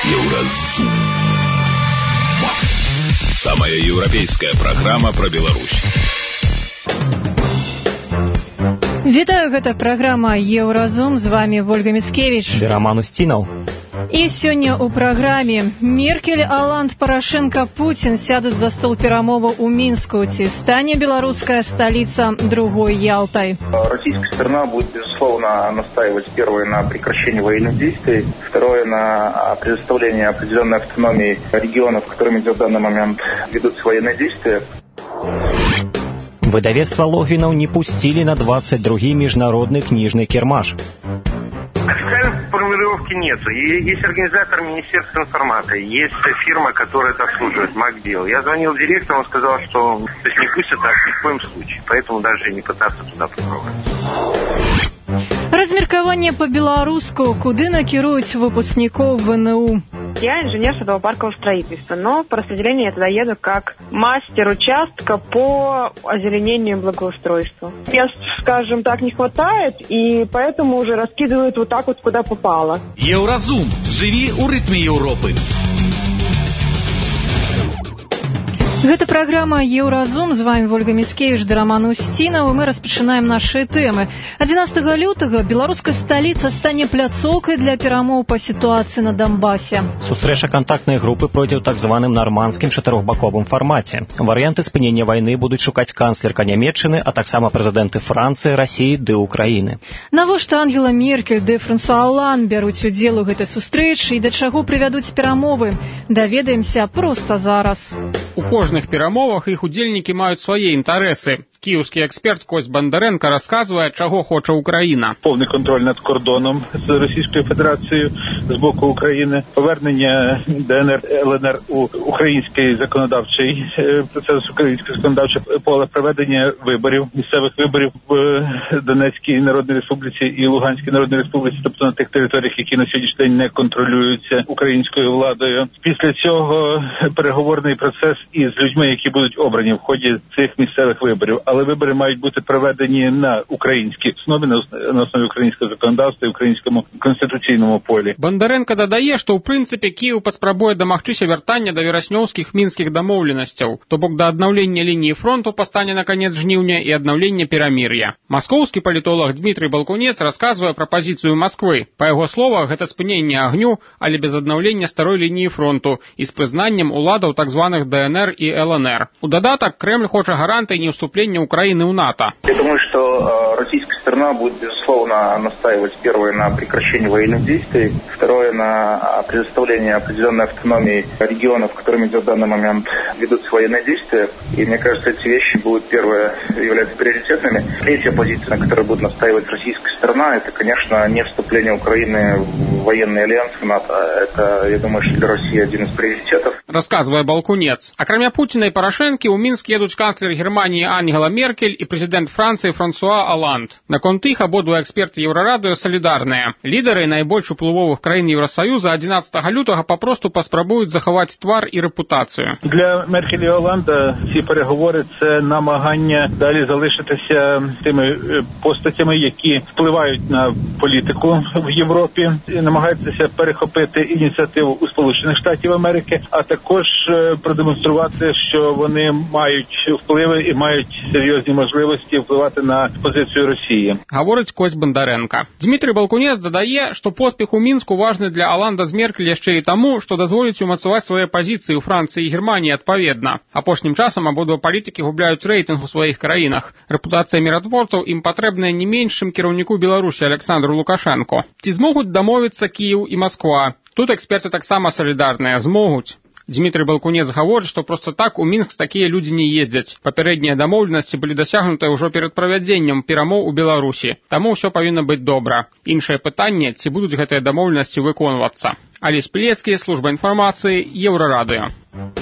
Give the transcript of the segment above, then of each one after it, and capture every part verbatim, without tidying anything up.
Еўразум. Самая европейская программа про Беларусь. Вітаю, гэта праграма Еўразум, з вами Вольга Міцкевіч і Роман Устінаў. І сёння ў праграме Меркель, Оланд, Порошенко, Путин сядуць за стол перамоваў у Мінску. Ці стане белорусская столица другой Ялтой? Российская сторона будет, безусловно, настаивать, первое, на прекращении военных действий, второе, на предоставлении определенной автономии регионов, которыми в данный момент ведутся военные действия. Выдавецтва Логвінаў не пустили на двадцать другі міжнародны книжный кірмаш. Официальной формулировки нет. Есть организатор Министерства информации, есть фирма, которая это обслуживает, Макбил. Я звонил директору, он сказал, что то есть не пустят так ни в коем случае, поэтому даже не пытаться туда попробовать. Размеркаванне по-беларуску, куды накіруюць выпускнікоў ВНУ? Я инженер садово-паркового строительства, но по распределению я туда еду как мастер участка по озеленению и благоустройству. Мест, скажем так, не хватает, и поэтому уже раскидывают вот так вот, куда попало. Еўразум. Живи у ритме Европы. Гэта праграма Еўразум, з вами Вольга Міцкевіч ды Роман Устінаў, і мы распачынаем нашы тэмы. адзінаццатага лютага беларуская сталіца стане пляцоўкай для перамоў па сітуацыі на Донбасе. Сустрэча кантактнай групы пройдзе ў так званым нармандскім чатырохбаковым фармаце. Варыянты спынення вайны будуць шукаць канцлерка Нямецчыны, а таксама прэзідэнты Францыі, Расіі ды Украіны. Навошта Ангела Меркель ды Франсуа Оланд бяруць удзел у гэтай сустрэчы і да чаго прывядуць перамовы? Даведаемся проста зараз. У кожных перамовах іх удзельнікі маюць свае інтарэсы. Кіеўскі эксперт Кость Бондаренко расказвае, чаго хоча Україна. Повний контроль над кордоном з Російською Федерацією з боку України, повернення ДНР, ЛНР у український законодавчий процес, українське законодавче поле, проведення виборів, місцевих виборів в Донецькій Народній Республіці і Луганській Народній Республіці, тобто на тих територіях, які на сьогоднішній день не контролюються українською владою. Після цього переговорний процес із людьми, які будуть обрані в ході цих місцевих виборів. Але вибори мають бути проведені на українській основі, на основі українського законодавства і українському конституційному полі. Бондаренко дадае, што ў прынцыпе Кіеў паспрабуе дамагчыся вяртання да вераснёўскіх мінскіх дамоўленасцяў, то бок да аднаўлення лініі фронту па стане на канец жніўня і аднаўлення перамір'я. Маскоўскі палітолог Дмітрый Балкунец расказвае пра пазіцыю Масквы. Па яго словах, гэта спыненне агню, але без аднаўлення старой лініі фронту і з прызнаннем уладаў так званых ДНР і ЛНР. У дадатак Кремль хоча гарантый неўступлення Украины у НАТО. Я думаю, что э, российская сторона будет, безусловно, настаивать, первое, на прекращении военных действий, второе, на предоставлении определенной автономии регионов, которыми в данный момент ведутся военные действия. И мне кажется, эти вещи будут, первое, являться приоритетными. Третья позиция, на которой будет настаивать российская сторона, это, конечно, не вступление Украины в военный альянс в НАТО. Это, я думаю, что для России один из приоритетов. Рассказывая Балкунец. Акрамя Путина и Порошенко, у Минск едут канцлер Германии Ангела Меркель и президент Франции Франсуа Оланд. Наконт іх абодва эксперты Еўрарадыё салідарныя. Лідары найбольш уплывовых краін Євросоюза адзінаццатага лютага попросту паспрабуюць захаваць твар і рэпутацыю. Для Меркель і Оланда ці переговори – це намагання далі залишитися тими постатями, які впливають на політику в Європі, і намагаються перехопити ініціативу у Сполучених Штатів Америки, а також продемонструвати, що вони мають впливи і мають серйозні можливості впливати на позицію Росії. Говорить Кость Бондаренко. Дмитрий Балкунец дадае, што поспех у Мінску важны для Оланда з Меркель яшчэ і таму, што дазволіць умацаваць свае пазіцыі ў Францыі і Германії адпаведна. Апошнім часам абодва палітыкі губляюць рэйтынг у сваіх краінах. Рэпутацыя міратворцаў ім патрэбная не менш, чым кіраўніку Беларусі Александру Лукашенко. Ці змогуць дамовіцца Кіеў і Масква? Тут эксперты таксама салідарныя, змогуць. Дмитрий Балкунец гаворыць, што проста так у Мінск такія людзі не ездзяць. Папярэднія дамоўленасці былі дасягнутыя ўжо перад правядзеннем перамоў у Беларусі. Таму ўсё павінна быць добра. Іншае пытанне, ці будуць гэтыя дамоўленасці выконвацца. Алесь Пілецкі, служба інфармацыі, Еўрарадыё.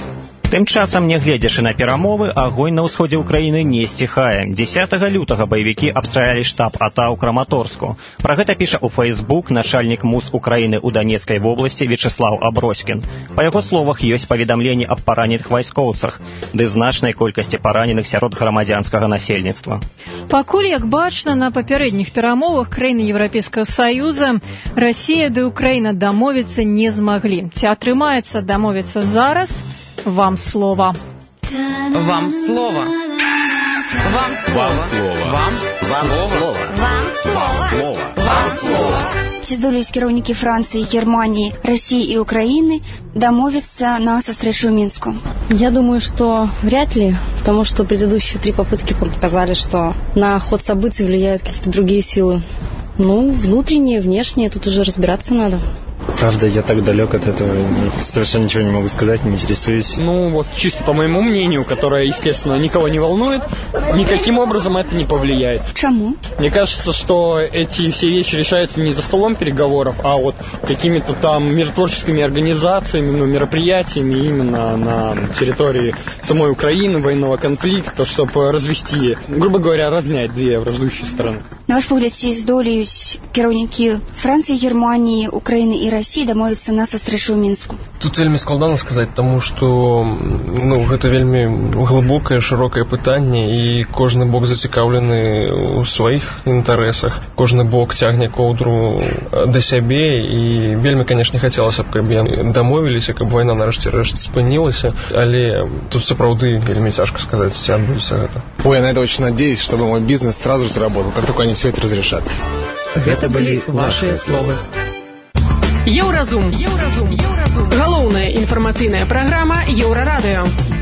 Тым часам, нягледзячы на перамовы, агонь на ўсходзе ўкраіны не сціхае. дзесятага лютага баевікі абстралялі штаб АТА ў Краматорску. Пра гэта піша ў Фейсбук начальнік МУС Украіны ў Данецкай вобласці Вячеслав Аброськін. Па яго словах, ёсць паведамленні аб параненых вайскоўцах, ды значнай колькасці параненых сярод грамадзянскага насельніцтва. Пакуль, як бачна, на папярэдніх перамовах краіны Еўрапейскага Саюза Расія ды Украіна дамовіцца не змаглі. Ці атрымаецца дамовіцца зараз? Вам слово. Вам слово. Вам слово. Вам слово. Вам слово. Вам слово. Ці здолеюць кіраўнікі Францыі, Германии, России и Украины домовиться на сустрэчу в Минску? Я думаю, что вряд ли, потому что предыдущие три попытки показали, что на ход событий влияют какие-то другие силы. Ну, внутренние, внешние, тут уже разбираться надо. Правда, я так далек от этого, совершенно ничего не могу сказать, не интересуюсь. Ну, вот чисто по моему мнению, которое, естественно, никого не волнует, никаким образом это не повлияет. Почему? Мне кажется, что эти все вещи решаются не за столом переговоров, а вот какими-то там миротворческими организациями, ну, мероприятиями именно на территории самой Украины, военного конфликта, чтобы развести, грубо говоря, разнять две враждующие страны. На ваш погляд, ці здолеюць кіраўнікі Францыі, Германии, Украины и России домовиться на сустрэчу ў Мінску? Тут вельмі складана сказаць, таму што ну, гэта вельмі глыбокае, шырокае пытанне, і кожны бок зацікаўлены ў сваіх інтарэсах. Кожны бок цягне коўдру да сябе, і вельмі, канешне, хацелася б, каб яны дамовіліся, каб вайна нарэшце рэшт спынілася, але тут сапраўды вельмі цяжка сказаць, ці адбудзецца гэта. Ой, я на это очень надеюсь, чтобы мой бизнес сразу же заработал, как только они все это разрешат. Это были ваши словы. Еўразум. Еўразум. Еўразум. Галоўная інфармацыйная праграма Еўрарадыё.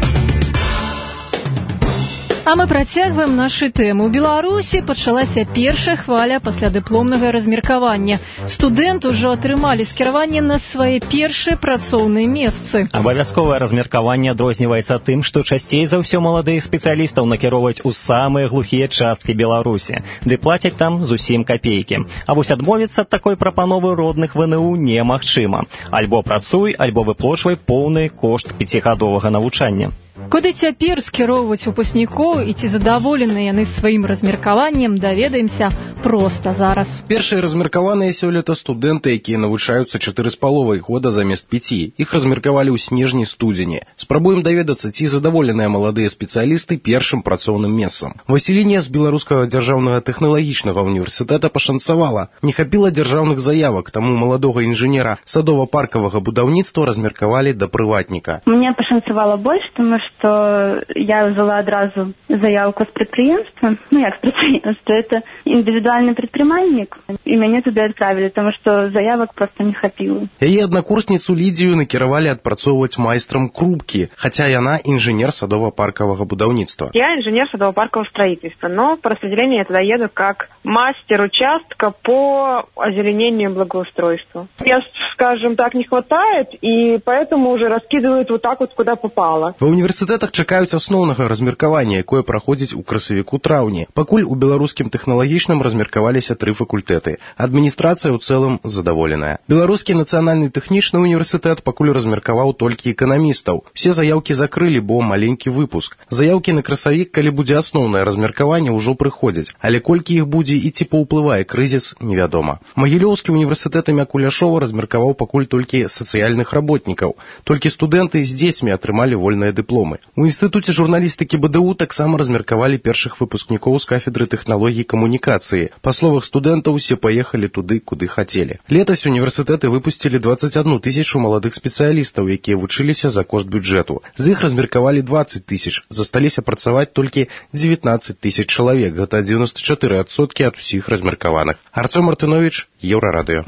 А мы працягваем нашы тэмы. У Беларусі пачалася першая хваля паслядыпломнага размеркавання. Студэнты ўжо атрымалі скіраванне на свае першыя працоўныя месцы. Абавязковае размеркаванне адрозніваецца тым, што часцей за ўсё маладых спецыялістаў накіроўваюць у самыя глухія часткі Беларусі, ды плацяць там зусім капейкі. А вось адмовіцца ад такой прапановы родных ВНУ немагчыма. Альбо працуй, альбо выплочвай поўны кошт пяцігадовага навучання. Куды цяпер скіроўваць выпускнікоў і ці задаволеныя яны сваім размеркаваннем, даведаемся проста зараз. Першыя размеркаваныя сёлета студэнты, якія навучаюцца чатыры з паловай года замест пяці. Іх размеркавалі ў снежні-студзені. Спрабуем даведацца, ці задаволеныя маладыя спецыялісты першым працоўным месцам. Васіліне з Беларускага дзяржаўнага тэхналагічнага універсітэта пашанцавала. Не хапіла дзяржаўных заявак, таму маладога інжынера садова-паркавага будаўніцтва размеркавалі да прыватніка. Мне пашанцавала больш, тому что я взяла одразу заявку с предприемства, ну як с предприемства, это индивидуальный предпринимальник, и меня туда отправили, потому что заявок просто не хапило. Яе аднакурсніцу Лідзію накіравалі адпрацоўваць майстрам крупкі, хаця яна инженер садова-паркового будаўніцтва. Я инженер садово-паркового строительства, но по распределению я туда еду как мастер участка по озеленению и благоустройству. Я, скажем так, не хватает, и поэтому уже раскидывают вот так вот, куда попало. Ва універсітэтах чакаюць асноўнага размеркавання, якое праходзіць у красавіку-траўні. Пакуль у беларускім тэхналагічным размеркаваліся тры факультэты. Адміністрацыя ў цэлым задаволеная. Беларускі нацыянальны тэхнічны універсітэт пакуль размеркаваў толькі эканамістаў. Все заяўкі закрылі, бо маленькі выпуск. Заяўкі на красавік, калі будзе асноўнае размеркаванне, ўжо прыходзяць. Але колькі іх будзе і ці паўплывае крызіс, невядома. Магілёўскі універсітэт імя Куляшова размеркаваў пакуль толькі сацыяльных работнікаў. Толькі студэнты з дзецьмі атрымалі вольныя дыпломы. У інстытуце журналістыкі БДУ таксама размеркавалі першых выпускнікоў з кафедры тэхналогій камунікацыі. Па словах студэнтаў, усе паехалі туды, куды хацелі. Летась універсітэты выпусцілі дваццаць адну тысячу маладых спецыялістаў, якія вучыліся за кошт бюджэту. З іх размеркавалі дваццаць тысяч, засталіся працаваць толькі дзевятнаццаць тысяч чалавек, гэта дзевяносто чатыры адсоткі ад усіх размеркаваных. Артём Мартынович, Еўрарадыё.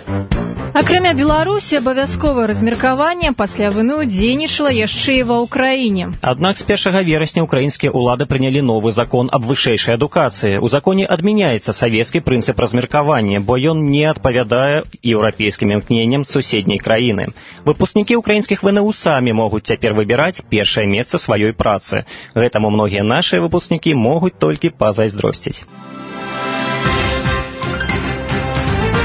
Акрамя Беларусі, абавязковае размеркаванне пасля ВНУ дзейнічала яшчэ і ва ўкраіне. Аднак з першага верасня ўкраінскія ўлады прынялі новы закон аб вышэйшай адукацыі. У законе адмяняецца савецкі прынцып размеркавання, бо ён не адпавядае еўрапейскім імкненням суседняй краіны. Выпускнікі ўкраінскіх ВНУ самі могуць цяпер выбіраць першае месца сваёй працы. Гэтаму многія нашыя выпускнікі могуць толькі пазайздросціць.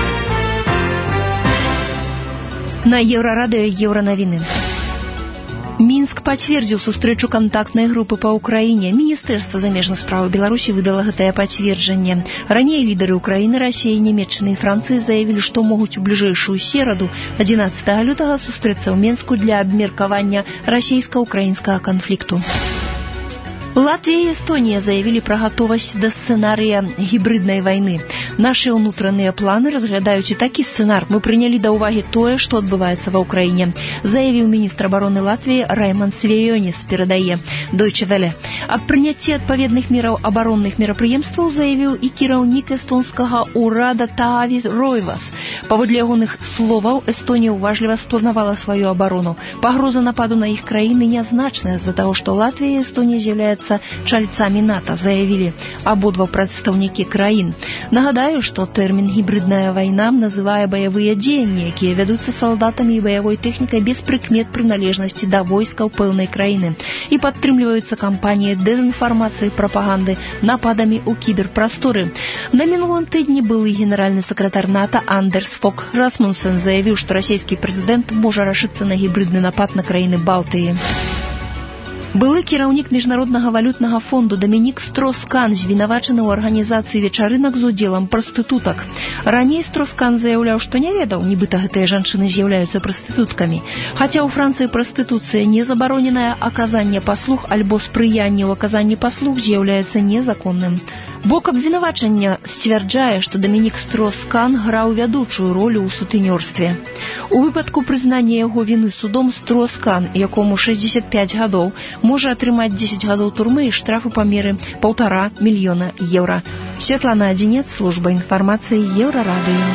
На Еўрарадыё Еўранавіны. Мінск пацвердзіў сустрэчу кантактнай групы па ўкраіне. Міністэрства замежных спраў Беларусі выдала гэтае пацверджанне. Раней лідары Украіны, Расіі, Нямецчыны і Францыі заявілі, што могуць у бліжэйшую сераду, адзінаццатага лютага, сустрэцца ў Мінску для абмеркавання расійска-украінскага канфлікту. Латвия и Эстония заявили про готовность до сценария гибридной войны. Наши внутренние планы разглядают и такой сценар. Мы приняли до уваги то, что отбывается в Украине, заявил министр обороны Латвии Раймонд Свейонис, передае Deutsche Welle. Об принятии отповедных меров оборонных мероприемств заявил и кіраўнік эстонского урада Таави Ройвас. Паводле ягоных словаў, Эстония уважливо спланавала свою оборону. Погроза нападу на их краины незначная из-за того, что Латвия и Эстония являются чальцами НАТО, заявили ободва прадстаўнікі краін. Нагадаю, што тэрмін гібридная вайна называе баявыя дзеянні, якія вядуцца салдатамі і баявой тэхнікай без прыкмет прыналежнасці да войскаў пэўнай краіны і падтрымліваюцца кампаніяй дэзінфармацыі і прапаганды нападамі ў кіберпрасторы. На мінулым тыдні былы генеральны сакратар НАТО Андерс Фог Расмунсен заявіў, што расійскі прэзідэнт можа рашыцца на гібридны напад на краіны Балтыі. Былы кіраўнік Міжнароднага валютнага фонду Дамінік Строскан звінавачаны ў арганізацыі вечарынак з удзелам прастытутак. Раней Строскан заяўляў, што не ведаў, нібыта гэтыя жанчыны з'яўляюцца прастытуткамі. Хаця ў Францыі прастытуцыя не забароненая, аказанне паслуг альбо спрыянне ў аказанні паслуг з'яўляецца незаконным. Бок абвінавачання сцвярджае, што Дамінік Строскан граў вядучую ролю ў сутэнёрстве. У выпадку прызнання яго віны судом, Строскан, якому шэсцьдзесят пяць гадоў, можа атрымаць дзесяць гадоў турмы і штрафу па меры паўтара мільёна еўра. Светлана Адзінец, служба інфармацыі Еўрарадыё.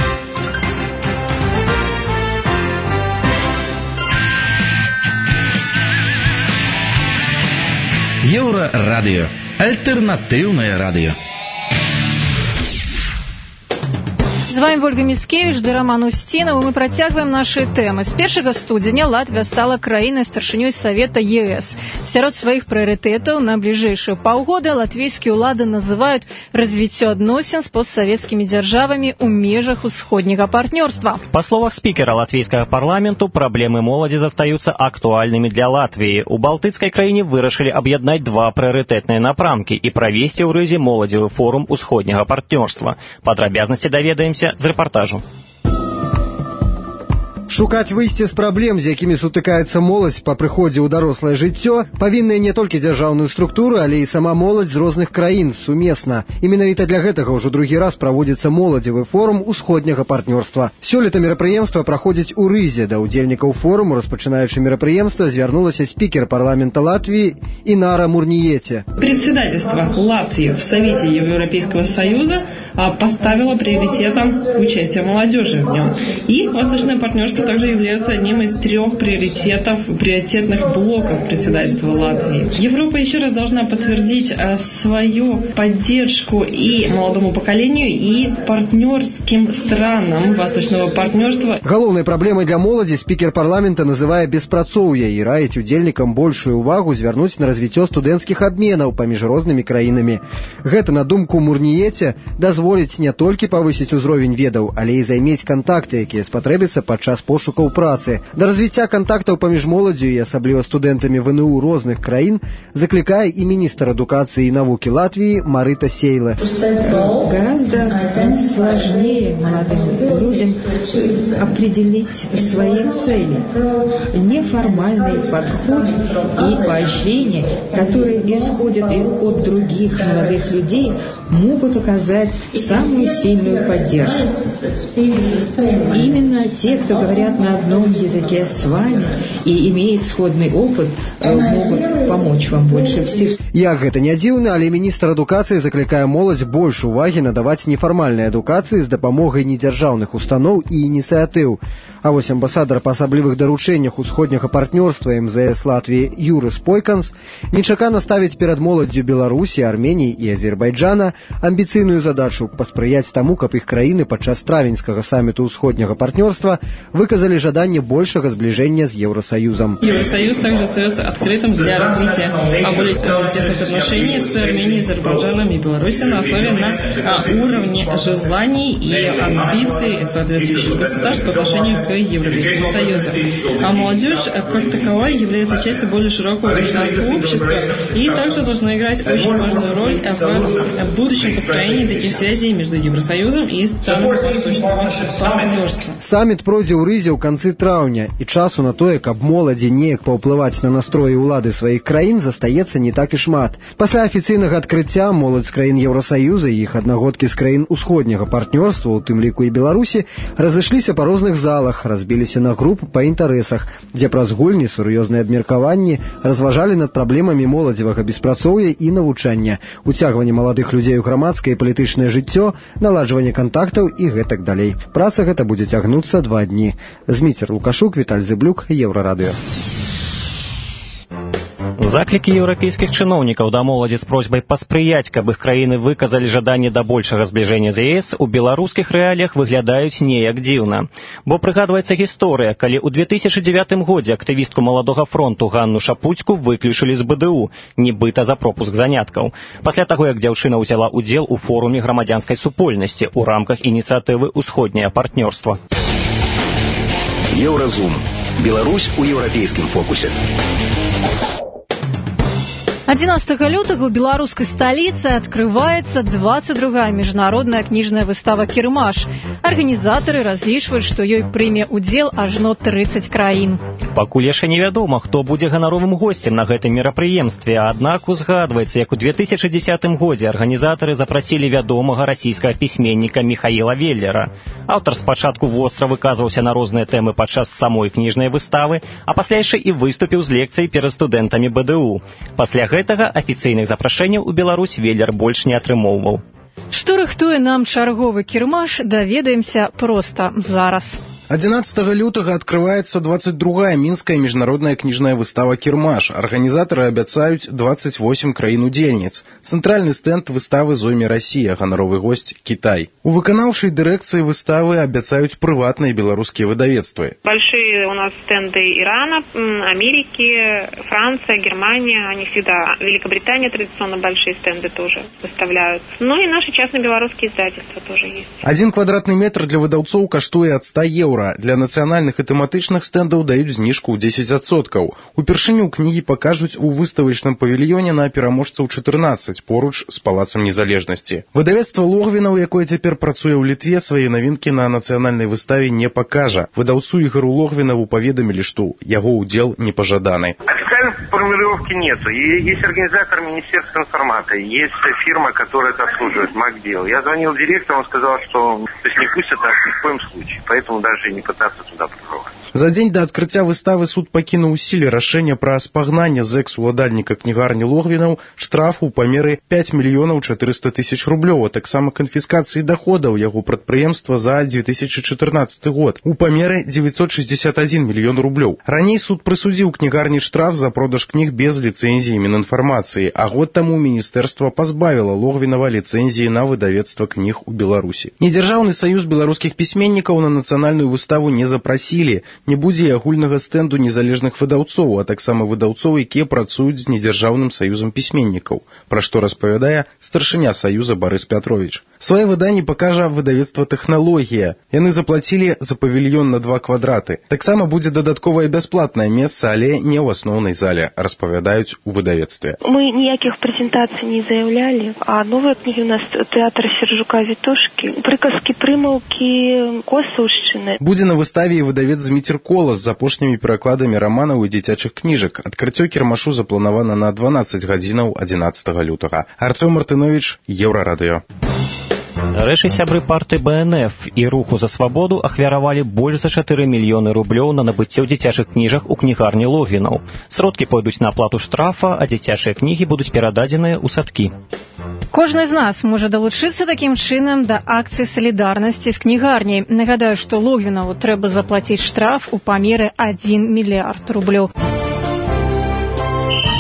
Еўрарадыё. Альтернативное радио. З вами Ольга Міскевіч, ды Роман Устінаў. Мы працягваем нашы тэмы. З першага студзеня Латвія стала краінай старшынёй Савета ЕС. Сярод сваіх прыярытэтаў на бліжэйшыя паўгода латвійскія ўлады называюць развіццё адносін з постсавецкімі дзяржавамі ў межах усходняга партнёрства. По словах спикера латвийского парламенту, проблемы молоди застаются актуальными для Латвии. У Балтыцкой краине вырашили объединять два приоритетные напрамки и провести ў Рызе молодзевы форум усходняга партнёрства. Подробязности доведаемся з рэпартажу. Шукаць выйсце з праблем, з якімі сутыкаецца моладзь па прыходзе ў дарослае жыццё, павінная не толькі дзяржаўную структуру, але і сама моладзь з розных краін сумесна. І менавіта для гэтага ўжо другі раз праводзіцца моладзевы форум усходняга партнёрства. Сёлета мерапрыемства праходзіць у Рызе. Да ўдзельнікаў форуму, распачынаючы мерапрыемства, звярнулася спікер парламента Латвии Инара Мурниете. Председательство Латвии в Совете Европейского Союза поставило приоритетом участие молодежи в нем. И восточное партнерство также является одним из трех приоритетов, приоритетных блоков председательства Латвии. Европа еще раз должна подтвердить свою поддержку и молодому поколению, и партнерским странам восточного партнерства. Галоўнай праблемай для моладзі спікер парламента называе беспрацоўе і раіць удзельнікам большую увагу звярнуць на развіццё студэнцкіх абменаў паміж рознымі краінамі. Гэта, на думку Мурниете, дазволіць не толькі павысіць узровень ведаў, але і займець кантакты, якія спатрэбяцца падчас пошукаў працы. Да развіцця кантактаў паміж моладзю і асабліва студэнтамі ВНУ розных краін заклікае і міністр адукацыі і навукі Латвии Марита Сейле. Гораздо сложнее молодым людям определить свои цели. Неформальный подход и поощрение, которые исходят и от других молодых людей, могут оказать самую сильную поддержку. Именно те, кто говорят на одном языке с вами и имеют сходный опыт, могут помочь вам больше всех. Як гэта не дзіўна, але міністр адукацыі заклікае моладзь больш увагі надаваць нефармальнай адукацыі з дапамогай недзяржаўных устаноў і ініцыятыў. А вось амбасадар па асаблівых даручэннях усходняга партнёрства эм зэ эс Латвіі Юрыс Пойканс нечакана ставіць перад моладдзю Беларусі, Арменіі і Азербайджана амбіцыйную задачу паспрыяць таму, каб іх краіны падчас травеньскага самміту усходняга партнёрства выказалі жаданне большага зближения с Евросоюзом. Евросоюз также остается открытым для развития более тесных отношений с Арменией, Азербайджаном и Беларусью на основе на уровне желаний и амбиций соответствующих государств по отношению к Европейского Союза. А молодежь, как таковая, является частью более широкого гражданского общества и также должна играть очень важную роль в будущем построении таких связей между Евросоюзом и странами Восточного партнерства. Саміт пройдзе ў Рызе ў канцы траўня, і часу на тое, каб моладзі неяк паўплываць на настроі ўлады сваіх краін, застаецца не так і шмат. Пасля афіцыйнага адкрыцця моладзь з краін Еўрасаюза і іх аднагодкі з краін усходняга партнёрства, у тым ліку і Беларусі, разышліся па розных залах, разбіліся на групы па інтарэсах, дзе праз гульні, сур'ёзныя абмеркаванні разважалі над праблемамі моладзевага беспрацоўя і навучання, уцягванне маладых людзей у грамадскае і палітычнае жыццё, наладжванне кантактаў і гэтак далей. Праца гэта будзе цягнуцца два дні. Зміцер Лукашук, Віталь Зыблюк, Еўрарадыё. Заклікі еўрапейскіх чыноўнікаў да моладзі з просьбай паспрыяць, каб іх краіны выказалі жаданне да большага збліжэння з ЕС, у беларускіх рэаліях выглядаюць неяк дзіўна. Бо прыгадваецца гісторыя, калі ў две тысячы дзевятым годзе актывістку Маладога фронту Ганну Шапуцьку выключылі з БДУ, нібыта за пропуск заняткаў. Пасля таго, як дзяўчына ўзяла ўдзел у форуме грамадзянскай супольнасці ў рамках ініцыятывы «Усходняе партнёрства». Еўразум. Беларусь у еўрапейскім фокусе. одиннадцатого лютага ў беларускай сталіцы адкрываецца двадцать другая міжнародная кніжная выстава «Кірмаш». Арганізатары разлічваюць, што ёй прыме ўдзел ажно тридцать краін. Пакуль яшчэ невядома, хто будзе ганаровым госцем на гэтым мерапрыемстве, аднак узгадваецца, як у две тысячи дзесятым годзе арганізатары запрасілі вядомага расійскага пісьменніка Міхаіла Веллера. Аўтар спачатку востра выказваўся на розныя тэмы падчас самой кніжнай выставы, а пасля яшчэ і выступіў з лекцыяй перад студэнтамі БДУ. Пасля гэтага афіцыйных запрашэнняў у Беларусь Веллер больш не атрымоўваў. Што рыхтуе нам чарговы кірмаш, даведаемся проста зараз. одиннадцатого лютага открывается двадцать другая Минская международная книжная выстава «Кірмаш». Организаторы обещают двадцать восемь краін-удзельніц. Центральный стенд выставы зойме Россия, гоноровый гость Китай. У выканаўчай дырэкцыі выставы обещают приватные белорусские выдавецтвы. Большие у нас стенды Ирана, Америки, Франция, Германия, они всегда, Великобритания традиционно большие стенды тоже выставляют. Ну и наши частные белорусские издательства тоже есть. Один квадратный метр для выдаўцоў каштуе от ста евро. Для нацыянальных і тэматычных стэндаў даюць зніжку ў дзесяць адсоткаў. Упершыню кнігі пакажуць у выставачным павільёне на пераможцаў чатырнаццаць поруч з палацам незалежнасці. Выдавецтва Логвінаў, якое цяпер працуе ў Літве, свае навінкі на нацыянальнай выставе не пакажа. Выдаўцу Ігору Логвінаву паведамілі, што яго ўдзел не пожаданы. Официальной формулировки нет. Есть организатор Министерства информации, есть фирма, которая это обслуживает, МакДел. Я звонил директору, он сказал, что то есть не пусть это ни в коем случае, поэтому даже не пытаться туда прорваться. За дзень да адкрыцця выставы суд пакінуў у сіле рашэнне пра спагнанне з экс-уладальніка кнігарні Логвінаў штрафу ў памеры пять мільёнаў чатырыста тысяч рублёў, а таксама канфіскацыі даходаў яго прадпрыемства за две тысячи четырнадцатый год у памеры девятьсот шестьдесят один мільён рублёў. Раней суд прысудзіў кнігарні штраф за продаж кніг без ліцэнзіі Мінінфармацыі, а год таму міністэрства пазбавіла Логвінава ліцэнзіі на выдавецтва кніг у Беларусі. Недзяржаўны саюз беларускіх пісьменнікаў на нацыянальную выставу не запрасілі. Не будзе агульнага стэнду незалежных выдаўцоў, а таксама выдаўцоў, якія працуюць з недзяржаўным саюзам пісьменнікаў, пра што распавядае старшыня саюза Барыс Пятрович. Свае выданні пакажа выдавецтва «Тэхналогія». Яны заплацілі за павільён на два квадраты. Таксама будзе дадатковае бясплатнае месца, але не ў асноўнай зале, распавядаюць у выдавецтве. Мы ніякіх прэзентацый не заяўлялі, а новыя кнігі у нас тэатр Сержука-Вітушкі, прыказкі, прымаўкі, Косаўшчыны. Будзе на выставе і выдавец Зміцер Кола з апошнімі перакладамі раманаў і дзіцячых кніжак. Адкрыццё кірмашу запланавана на дванаццаць гадзінаў адзінаццатага лютага. Артём Мартынович, Еўрарадыё. Рэшы сябры партыі Бэ Эн Эф і руху за свабоду ахвяравалі больш за чатыры мільёны рублёў на набыццё дзіцячых кніжак у кнігарні Логвінаў. Сродкі пойдуць на аплату штрафа, а дзіцячыя кнігі будуць перададзеныя ў садкі. Кожны з нас можа далучыцца такім чынам да акцыі салідарнасці з кнігарняй. Нагадаю, што Логвінаву трэба заплаціць штраф у памеры адзін мільярд рублёў.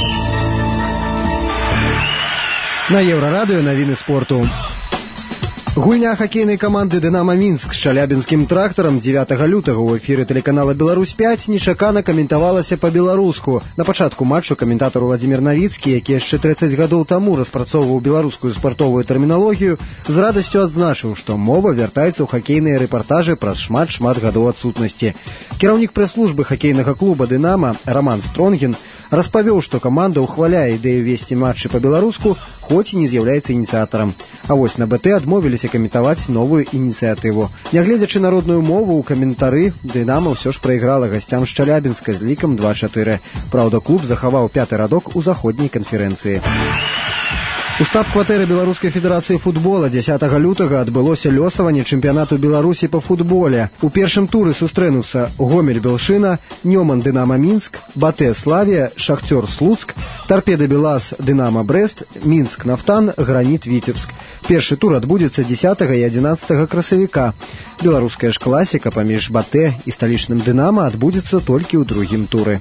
На Еўрарадыё навіны спорту. Гульня хоккейной команды «Динамо Минск» з шалябінскім трактарам дзевятага лютага ў эфіры тэлеканала «Беларусь пять» нечакана каментавалася па-беларуску. На пачатку матчу каментатар Владимир Навіцкі, які яшчэ тридцать гадоў таму распрацоўваў беларускую спартовую тэрміналогію, з радасцю адзначыў, што мова вяртаецца ў хакейныя рэпартажы праз шмат-шмат гадоў адсутнасці. Кіраўнік прэс-службы хакейнага клуба «Динамо» Роман Стронгін распавёў, што каманда ўхваляе ідэю весці матчы па-беларуску, хоць і не з'яўляецца ініцыятарам. А вось на БТ адмовіліся каментаваць новую ініцыятыву. Нягледзячы на родную мову, ў каментары «Динамо» ўсё ж прайграла гасцям з Чалябінска з лікам два чатыры. Праўда, клуб захаваў пяты радок у заходняй канферэнцыі. У штаб-кватэры Беларускай федэрацыі футбола дзесятага лютага адбылося лёсаванне чэмпіянату Беларусі па футболе. У першым туры сустрэнуцца Гомель-Белшына, Нёман Динамо Минск, Батэ Славія, Шахтёр Слуцк, Торпеда Белас Динамо Брест, Минск Нафтан, Граніт Віцебск. Першы тур адбудзецца дзесятага і адзінаццатага красавіка. Беларуская ж класіка паміж Батэ і сталічным Динамо адбудзецца толькі ў другім туры.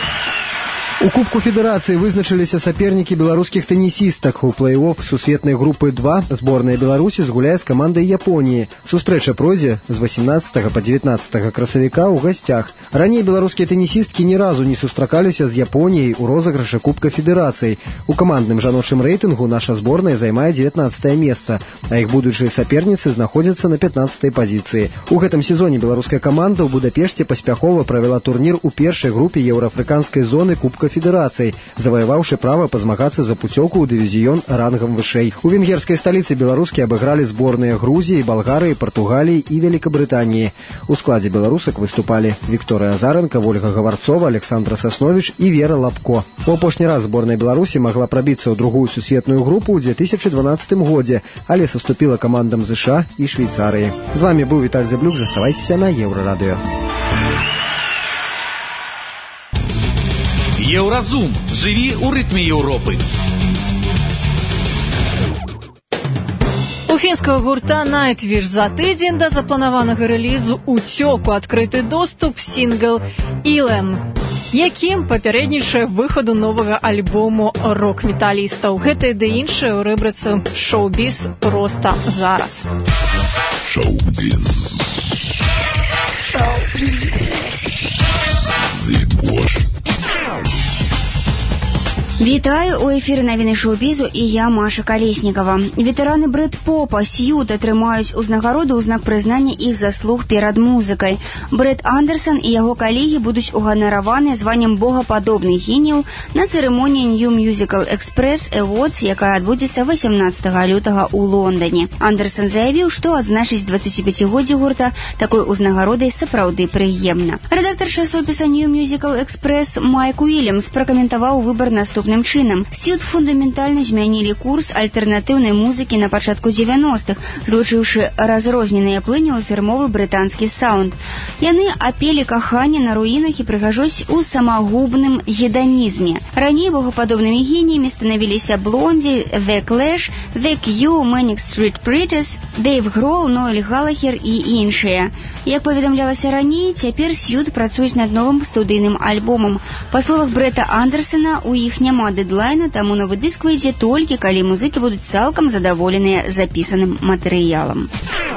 У Кубку Федэрацыі вызначыліся сапернікі беларускіх тэнісістак. У плэй-офф сусветнай групы два зборная Беларусі згуляе з камандай Японіі. Сустрэча пройдзе з восемнадцатага па дзевятнаццатага красавіка ў гасцях. Раней беларускія тэнісісткі ні разу не сустракаліся з Японіяй у розыгрышы Кубка Федэрацыі. У камандным жаночым рэйтынгу наша зборная займае дзевятнаццатае месца, а іх будучыя саперніцы знаходзяцца на пятнаццатай пазіцыі. У гэтым сезоне беларуская каманда ў Будапешце паспяхова правяла турнір у першай групе еўраафрыканскай зоны Кубка Федэрацыі, заваяваўшы права пазмагацца за пуцёўку ў дывізіён рангам вышэй. У венгерскай сталіцы беларускі абыгралі зборныя Грузіі, Балгарыі, Партугаліі і Великабрытаніі. У складзе беларусак выступалі Вікторыя Азаренка, Ольга Гаварцова, Александра Сасновіч і Вера Лапко. У апошні раз зборная Беларусі магла прабіцца ў другую сусветную групу ў две тысячы дванаццатым годзе, але саступіла камандам ЗША і Швейцарыі. З вами быў Віталь Зэблюк, заставайцеся на Еўрарадыё. Еўразум. Жыві ў рытме Еўропы. У фінскага гурта Nightwish за тыдзень да запланаванага рэлізу ўцёк у адкрыты доступ сінгл «Илэн», якім папярэднічае выхаду новага альбому рок-металістаў. Гэта ды іншае ў рубрыцы «Шоу-біз» проста зараз. Шоу-біз. Шоу-біз. Зыбош. Вітаю, у эфіры навіны шоу-бізу і я, Маша Калеснікова. Ветэраны брэд-попа Сьют атрымаюць узнагароду ў знак прызнання іх заслуг перад музыкай. Брэд Андерсон і яго калегі будуць уганараваны званнем богападобных геніяў на цырымоніі New Musical Express Awards, якая адбудзецца восемнадцатага лютага ў Лондане. Андерсон заявіў, што адзначыць дваццаціпяцігоддзе гурта такой узнагародай сапраўды прыемна. Рэдактар часопіса New Musical Express Майк Уильямс пракаментаваў выбар наступным чынам. Сьют фундаментальна змянілі курс альтэрнатыўнай музыкі на пачатку дзевяностых, злучыўшы разрозненыя плыні ў фірмовы брытанскі саунд. Яны апелі каханне на руінах і прыгажосць у самагубным гедонізме. Раней богападобнымі геніямі станавіліся Блонди, The Clash, The Cure, Manic Street Preachers, Дэйв Грол, Ноэль Галахер і іншыя. Як паведамлялася раней, цяпер Сьют працуюць над новым студыйным альбомам. Па словах Брэта Андерсона, у іх няма дэдлайна, таму новы дыск выйдзе толькі, калі музыкі будуць цалкам задаволеныя запісаным матэрыялам.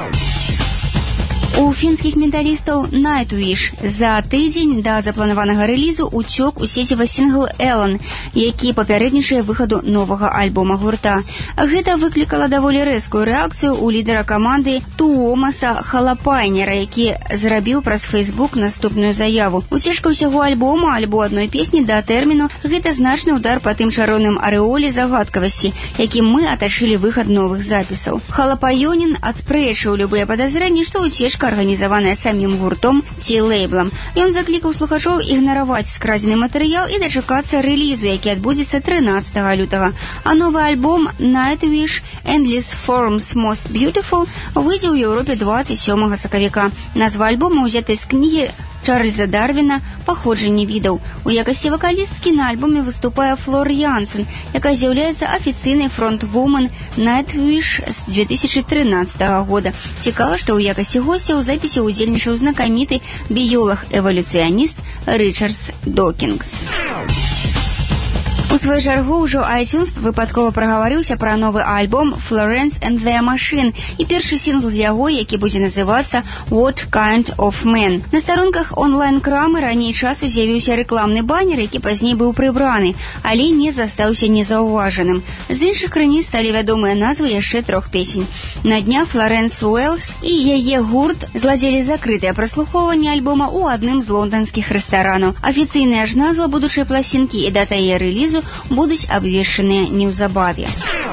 У фінскіх металістаў Nightwish за тыдзень да запланаванага рэлізу ўцёк у сеціва сінгл «Элэн», які папярэднічае выхаду новага альбома гурта. Гэта выклікала даволі рэзкую рэакцыю ў лідара каманды Туомаса Халапайнера, які зрабіў праз Фейсбук наступную заяву. Уцежка ўсяго альбома альбо адной песні да тэрміну – гэта значны ўдар па тым чароўным арэоле загадкавасці, якім мы атачылі выхад новых запісаў. Халапайонін адпрэчыў любыя падазрэнні, што уцежка арганізаваная самім гуртом ці лейблам. Ён заклікаў слухачоў ігнараваць скрадзены матэрыял і дачакацца рэлізу, які адбудзецца трынаццатага лютага. А новы альбом Nightwish Endless Forms Most Beautiful выйдзе ў Еўропе дваццаць сёмага сакавіка. Назва альбома ўзята з кнігі Чарльза Дарвіна «Паходжанне відаў». У якасці вакалісткі на альбоме выступае Флор Янсен, якая з'яўляецца афіцыйнай фронтвумен Nightwish з две тысячы трынаццатага года. Цікава, што ў якасці госця ў запісе ўдзельнічаў знакаміты біёлаг-эвалюцыяніст Рычардс Докінгс. У сваю чаргу ўжо iTunes выпадкова прагаварыўся пра новы альбом «Florence and the Machine» і першы сінгл з яго, які будзе называцца «What Kind of Man». На старонках онлайн-крамы раней часу з'явіўся рэкламны банер, які пазней быў прыбраны, але не застаўся незаўважаным. З іншых крыніц сталі вядомыя назвы яшчэ трох песень. На днях Флоренс Уэллс і яе гурт зладзілі закрытае праслухоўванне альбома ў адным з лонданскіх рэстаранаў. Афіцыйная ж назва будучай пласцінкі і дата яе рэлізу будуць абвешчаныя неўзабаве.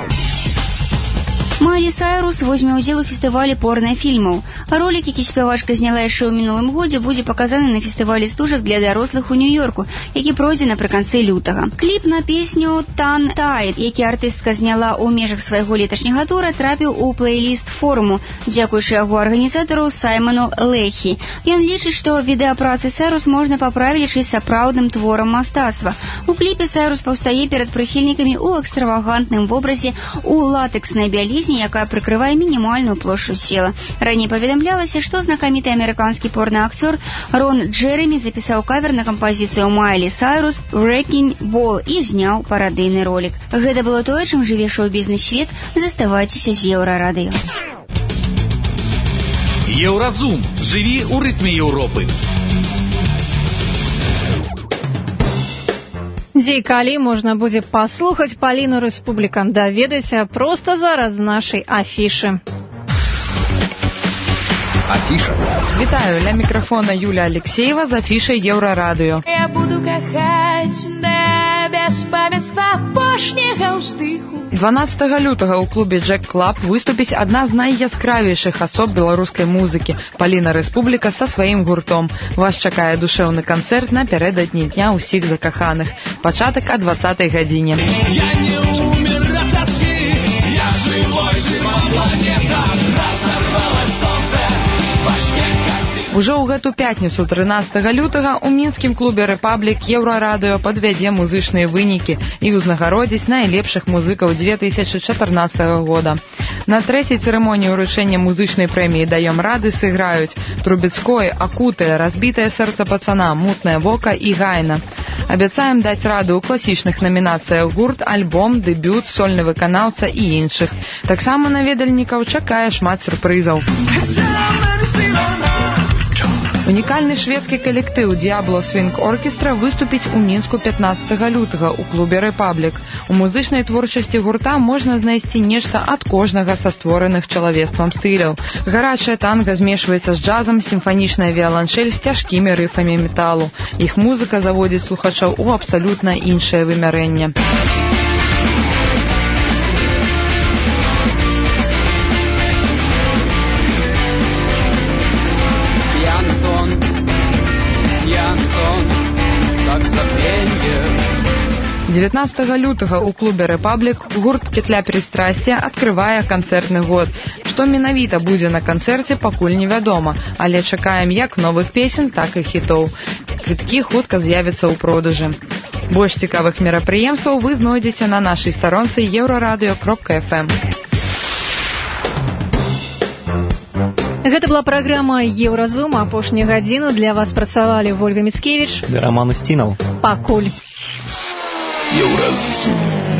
Майли Сайрус возьме ўдзел у фестывалі порнафільмаў. Ролік, які спявачка зняла яшчэ ў мінулым годзе, будзе паказаны на фестывалі стужак для дарослых у Нью-Йорку, які пройдзе напрыканцы лютага. Кліп на песню «Tan Tide», які артыстка зняла ў межах свайго леташняга тура, трапіў у плейліст форуму, дзякуючы яго арганізатару Саймону Лехі. Ён лічыць, што відэапрацы Сайрус можна паправілічы сапраўдным творам мастацтва. У кліпе Сайрус паўстае перад прыхільнікамі ў экстравагантным вобразе у латэкснай бялізне, якая прыкрывае мінімальную плошчу цела. Раней паведамлялася, што знакаміты амерыканскі порна-акцёр Рон Джеремі запісаў кавер на кампазіцыю Майли Сайрус «Wrecking Ball» і зняў парадыйны ролік. Гэта было тое, чым жыве шоу-бізнес-свет. Заставайцеся з Еўрарадыё. Еўразум. Жыві ў рытме Еўропы. Дзе і калі можна будзе паслухаць Паліну Рэспубліка, даведайся проста зараз з нашай афішы. Афіша. Вітаю, ля мікрафона Юля Алексеева з афішай Еўрарадыё. Я буду кахаць да беспамятства апошняга ўздыху. дванаццатага лютага ў клубе «Джек Клаб» выступіць адна з найяскравейшых асоб беларускай музыкі – Паліна Рэспубліка са сваім гуртом. Вас чакае душэўны канцэрт напярэдадні дня ўсіх закаханых. Пачатак о дваццатай гадзіне. Я не умер от тоски, я живой, жива планета, разорвалось солнце, башке как ты. Ужо ў гэту пятніцу трынаццатага лютага ў мінскім клубе «Рэпаблік» Еўрарадыё падвядзе музычныя вынікі і ўзнагародзіць найлепшых музыкаў две тысячы чатырнаццатага года. На трэцяй цырымоніі ўручэння музычнай прэміі «Даём рады» сыграюць Трубецкой, Акутая, «Разбітае сэрца пацана», «Мутнае вока» і «Гайна». Абяцаем даць раду ў класічных намінацыях гурт, альбом, дэбют, сольны выканаўца і іншых. Таксама наведальнікаў чакае шмат сюрпрызаў. Унікальны шведскі калектыў «Diablo Swing Orchestra» выступіць у Мінску пятнаццатага лютага ў клубе «Рэпаблік». У музычнай творчасці гурта можна знайсці нешта ад кожнага са створаных чалавецтвам стыляў. Гарачая танга змешваецца з джазам, сімфанічная віяланчэль з цяжкімі рыфамі металу. Іх музыка заводзіць слухачоў у абсалютна іншае вымярэнне. дзевятнаццатага лютага ў клубе «Рэпаблік» гурт «Петля перастрасця» адкрывае канцэртны год. Што менавіта будзе на канцэрце, пакуль невядома, але чакаем як новых песен, так і хітоў. Квіткі хутка з'явяцца ў продажы. Больш цікавых мерапрыемстваў вы знойдзеце на нашай старонцы еўрарадыё кропка эф эм. Гэта была праграма «Еўразум». Апошнюю гадзіну для вас працавалі Вольга Міцкевіч і Роман Устінаў. Пакуль. Еўразум.